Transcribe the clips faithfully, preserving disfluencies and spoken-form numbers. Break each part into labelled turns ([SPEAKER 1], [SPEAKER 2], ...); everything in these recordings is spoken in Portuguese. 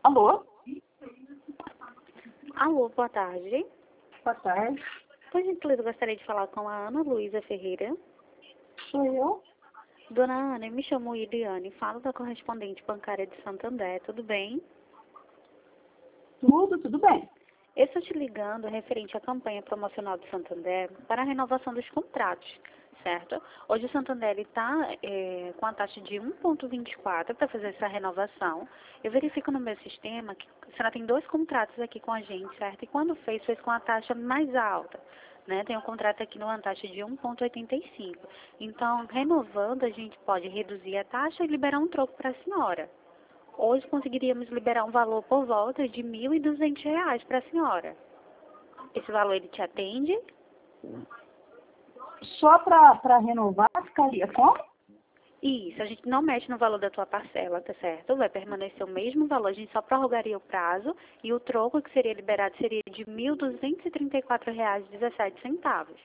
[SPEAKER 1] Alô?
[SPEAKER 2] Alô, boa tarde.
[SPEAKER 1] Boa tarde.
[SPEAKER 2] Por gentileza, eu gostaria de falar com a Ana Luísa Ferreira.
[SPEAKER 1] Sou eu?
[SPEAKER 2] Dona Ana, eu me chamo Iliane, falo da correspondente bancária de Santander, tudo bem?
[SPEAKER 1] Tudo, tudo bem.
[SPEAKER 2] Eu estou te ligando referente à campanha promocional do Santander para a renovação dos contratos, certo? Hoje o Santander está é, com a taxa de um vírgula vinte e quatro para fazer essa renovação. Eu verifico no meu sistema que a senhora tem dois contratos aqui com a gente, certo? E quando fez, fez com a taxa mais alta. Né? Tem um contrato aqui numa taxa de um vírgula oitenta e cinco. Então, renovando, a gente pode reduzir a taxa e liberar um troco para a senhora. Hoje conseguiríamos liberar um valor por volta de mil e duzentos reais para a senhora. Esse valor ele te atende?
[SPEAKER 1] Só para renovar ficaria como?
[SPEAKER 2] Isso, a gente não mexe no valor da tua parcela, tá certo? Vai permanecer o mesmo valor, a gente só prorrogaria o prazo e o troco que seria liberado seria de mil duzentos e trinta e quatro reais e dezessete centavos.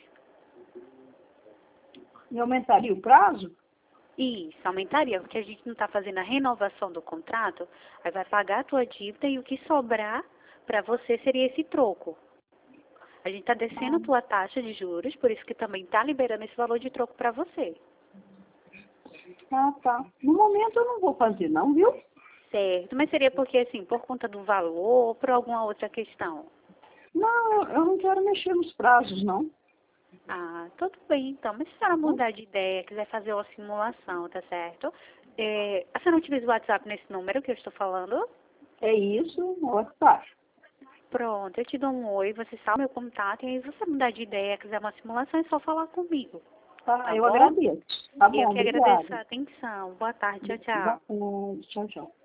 [SPEAKER 1] E aumentaria o prazo?
[SPEAKER 2] Isso, aumentaria, porque a gente não está fazendo a renovação do contrato, aí vai pagar a tua dívida e o que sobrar para você seria esse troco. A gente está descendo a tua taxa de juros, por isso que também está liberando esse valor de troco para você.
[SPEAKER 1] Ah, tá. No momento eu não vou fazer não, viu?
[SPEAKER 2] Certo, mas seria porque, assim, por conta do valor ou por alguma outra questão?
[SPEAKER 1] Não, eu não quero mexer nos prazos, não.
[SPEAKER 2] Ah, tudo bem, então. Mas se a senhora mudar de ideia, quiser fazer uma simulação, tá certo? É, a senhora utiliza o WhatsApp nesse número que eu estou falando?
[SPEAKER 1] É isso, no WhatsApp.
[SPEAKER 2] Pronto, eu te dou um oi, você sabe meu contato, e aí se você mudar de ideia, quiser uma simulação, é só falar comigo.
[SPEAKER 1] Tá,
[SPEAKER 2] Tá
[SPEAKER 1] eu
[SPEAKER 2] bom?
[SPEAKER 1] agradeço. Tá
[SPEAKER 2] Eu
[SPEAKER 1] bom,
[SPEAKER 2] que agradeço
[SPEAKER 1] obrigada.
[SPEAKER 2] a atenção. Boa tarde, tchau,
[SPEAKER 1] Boa
[SPEAKER 2] tchau.
[SPEAKER 1] tarde. Tchau, tchau.